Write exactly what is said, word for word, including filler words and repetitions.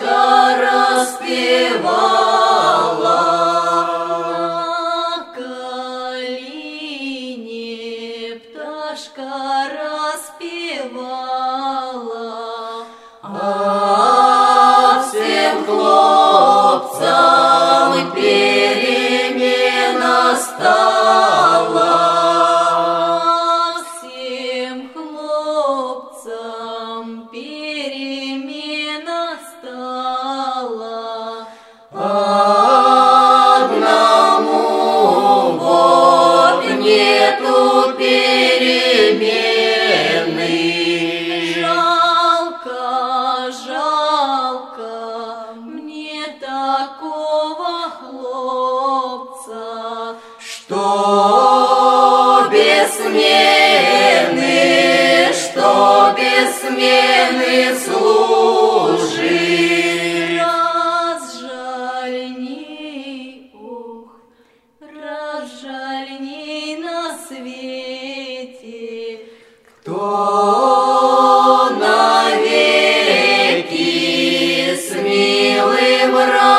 распевала, на калине пташка распевала, а всем хлопцам перемена стала, всем хлопцам перемена стала, одному вот нету перемены. Жалко, жалко мне такого хлопца, что без смены, что без смены служит. Разжальней, ох, разжальней на свете, кто навеки с милым